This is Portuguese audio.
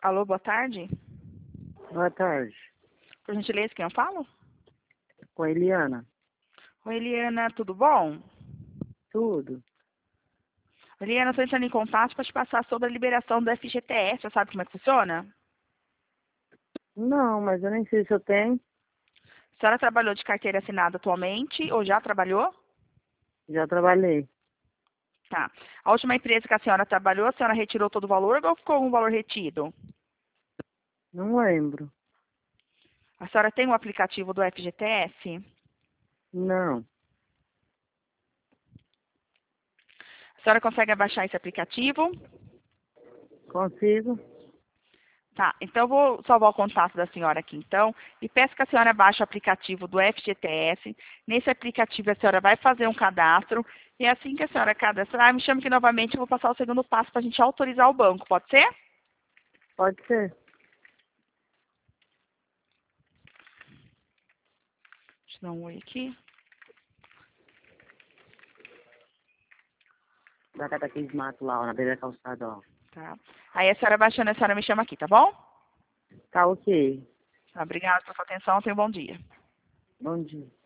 Alô, boa tarde. Boa tarde. Por gentileza, quem eu falo? Com a Eliana. Oi, Eliana, tudo bom? Tudo? Eliana, estou entrando em contato para te passar sobre a liberação do FGTS. Você sabe como é que funciona? Não, mas eu nem sei se eu tenho. A senhora trabalhou de carteira assinada atualmente ou já trabalhou? Já trabalhei. Tá. A última empresa que a senhora retirou todo o valor ou ficou um valor retido? Não lembro. A senhora tem o aplicativo do FGTS? Não. A senhora consegue baixar esse aplicativo? Consigo? Tá, então eu vou salvar o contato da senhora aqui, então, e peço que a senhora baixe o aplicativo do FGTS. Nesse aplicativo a senhora vai fazer um cadastro, e assim que a senhora cadastrar, me chame aqui novamente, eu vou passar o segundo passo para a gente autorizar o banco, pode ser? Pode ser. Deixa eu dar um oi aqui. Da cá daqueles matos lá, ó, na beira da calçada, ó. Tá. Aí a senhora baixando, a senhora me chama aqui, tá bom? Tá ok. Tá, obrigada pela sua atenção, tenha um bom dia. Bom dia.